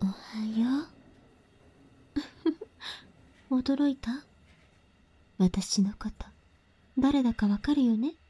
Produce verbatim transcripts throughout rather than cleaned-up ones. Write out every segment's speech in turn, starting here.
はよう。驚いた？私のこと誰だかわかるよね？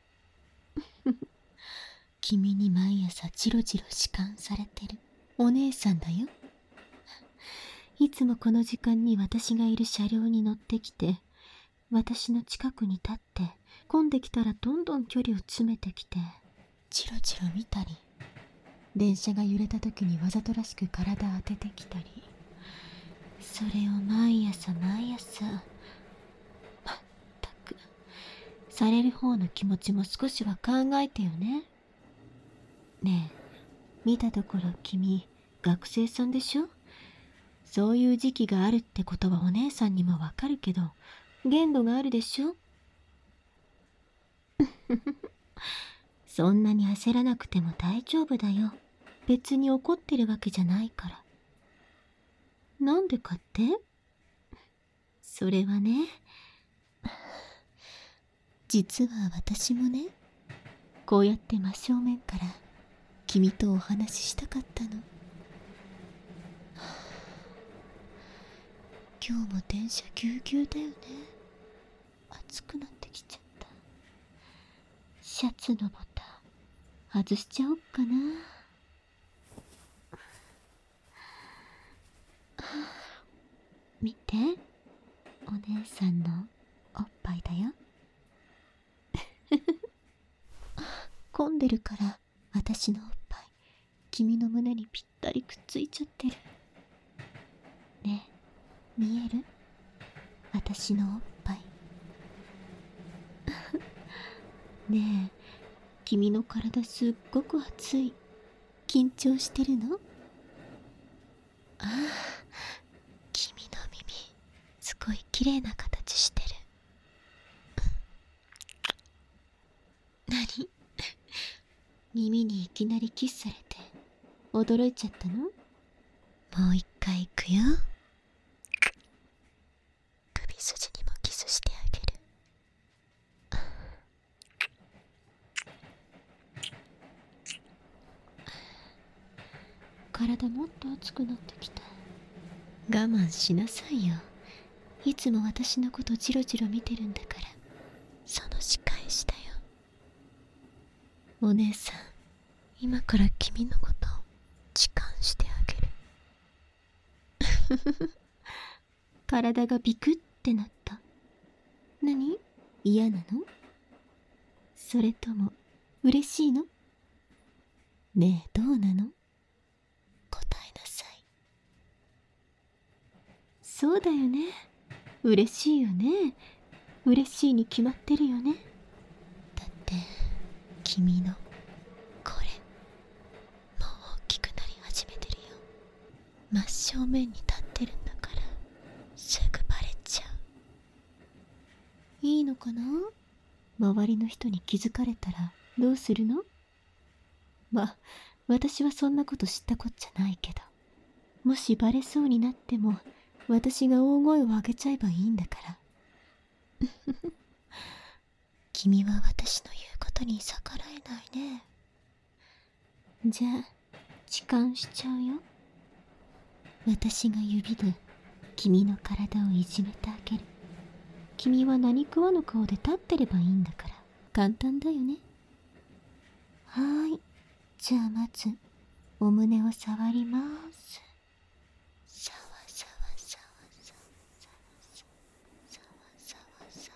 君に毎朝ジロジロ視観されてるお姉さんだよ。いつもこの時間に私がいる車両に乗ってきて、私の近くに立って、混んできたらどんどん距離を詰めてきて、チロチロ見たり、電車が揺れた時にわざとらしく体当ててきたり、それを毎朝毎朝、まったく、される方の気持ちも少しは考えてよね。ねえ、見たところ君、学生さんでしょ？そういう時期があるってことはお姉さんにもわかるけど、限度があるでしょ？そんなに焦らなくても大丈夫だよ。別に怒ってるわけじゃないから。なんでかって？それはね、実は私もね、こうやって真正面から君とお話ししたかったの。今日も電車ぎゅうぎゅうだよね。暑くなってきちゃった。シャツのボタン外しちゃおっかな。見て、お姉さんのおっぱいだよ。混んでるから私のおっぱい君の胸にぴったりくっついちゃってる。ねえ、見える？私のおっぱい。ねえ、君の体すっごく熱い。緊張してるの？ああ、君の耳すごい綺麗な形してる。何？耳にいきなりキスされて驚いちゃったの？もう一回行くよ。首筋にもキスしてあげる。体もっと熱くなってきた。我慢しなさいよ。いつも私のことジロジロ見てるんだから、その仕返しだよ。お姉さん、今から君のこと痴漢してあげる。体がビクってなった。何？嫌なの？それとも嬉しいの？ねえ、どうなの？答えなさい。そうだよね。嬉しいよね。嬉しいに決まってるよね。だって君のこれもう大きくなり始めてるよ。真正面に立ってるんだからすぐバレちゃう。いいのかな？周りの人に気づかれたらどうするの？ま、私はそんなこと知ったこっちゃないけど、もしバレそうになっても私が大声を上げちゃえばいいんだから。君は私の言うことに逆らえないね。じゃあ痴漢しちゃうよ。私が指で君の体をいじめてあげる。君は何食わぬ顔で立ってればいいんだから簡単だよね。はーい、じゃあまずお胸を触ります。さわさわさわさわさわさわさ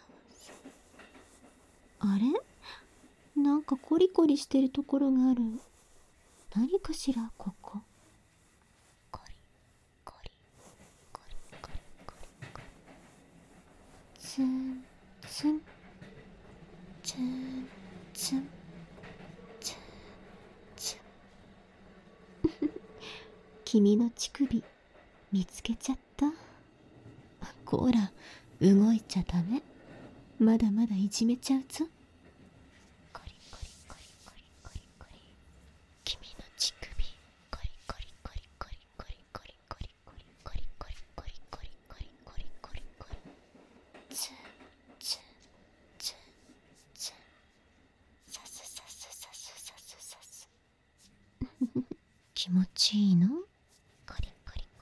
わさわ。あれ？なんかコリコリしてるところがある。何かしらここ。コリコリコリコリコリコリ。ツンツンツンツンツンツン。君の乳首見つけちゃった。こら、動いちゃダメ。まだまだいじめちゃうぞ。コリコリコリコリコリコリ。君の乳首コリコリコリコリコリコリコリコリコリコリコリコリコリコリコリコリ。ツンツンツンツン。さすさすさすさすさす。気持ちいいの？コリコリコ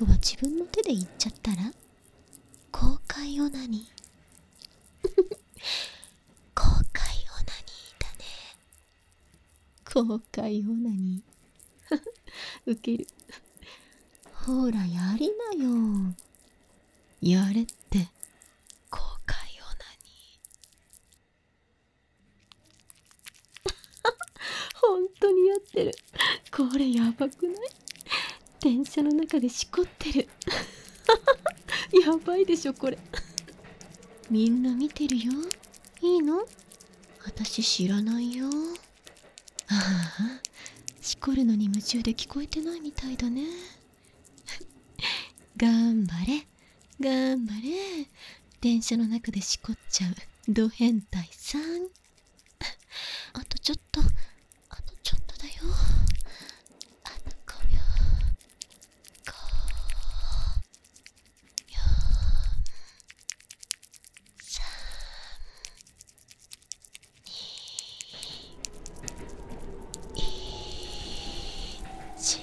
後は自分の手で行っちゃったら？公開オナニー。公開オナニーだね。 公開オナニー。ウケる。 ほらやりなよ。 やれって。 公開オナニー。 本当にやってる。これやばくない？電車の中でしこってる。やばいでしょこれ。 みんな見てるよ。いいの？私知らないよ。ああ、しこるのに夢中で聞こえてないみたいだね。頑張れ、頑張れ。電車の中でしこっちゃうド変態さん。あとちょっと、あとちょっとだよ。あとごびょう。ご、よん、さん、に、いち。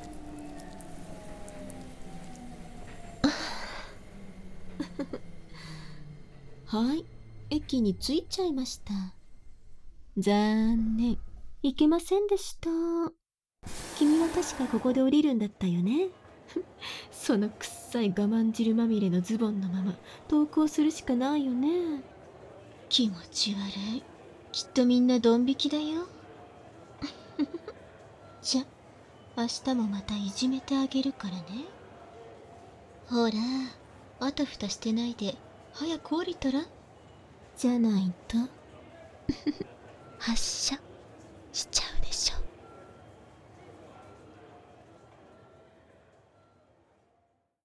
はい、駅に着いちゃいました。残念、行けませんでした。君は確かここで降りるんだったよね。そのくっさい我慢汁まみれのズボンのまま投稿するしかないよね。気持ち悪い。きっとみんなドン引きだよ。じゃ、明日もまたいじめてあげるからね。ほら、あたふたしてないで早く降りたら？じゃないと。発射。